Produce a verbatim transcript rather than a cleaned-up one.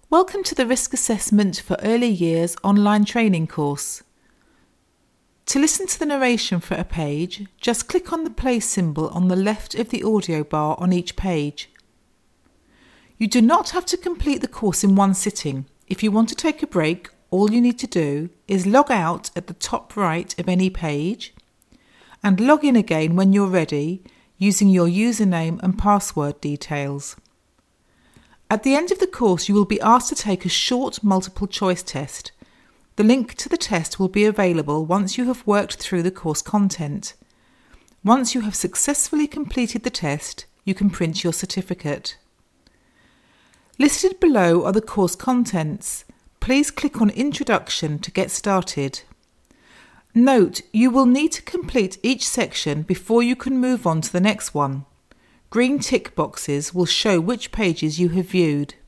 Welcome to the Risk Assessment for Early Years online training course. To listen to the narration for a page, just click on the play symbol on the left of the audio bar on each page. You do not have to complete the course in one sitting. If you want to take a break, all you need to do is log out at the top right of any page and log in again when you're ready using your username and password details. At the end of the course, you will be asked to take a short multiple choice test. The link to the test will be available once you have worked through the course content. Once you have successfully completed the test, you can print your certificate. Listed below are the course contents. Please click on Introduction to get started. Note, you will need to complete each section before you can move on to the next one. Green tick boxes will show which pages you have viewed.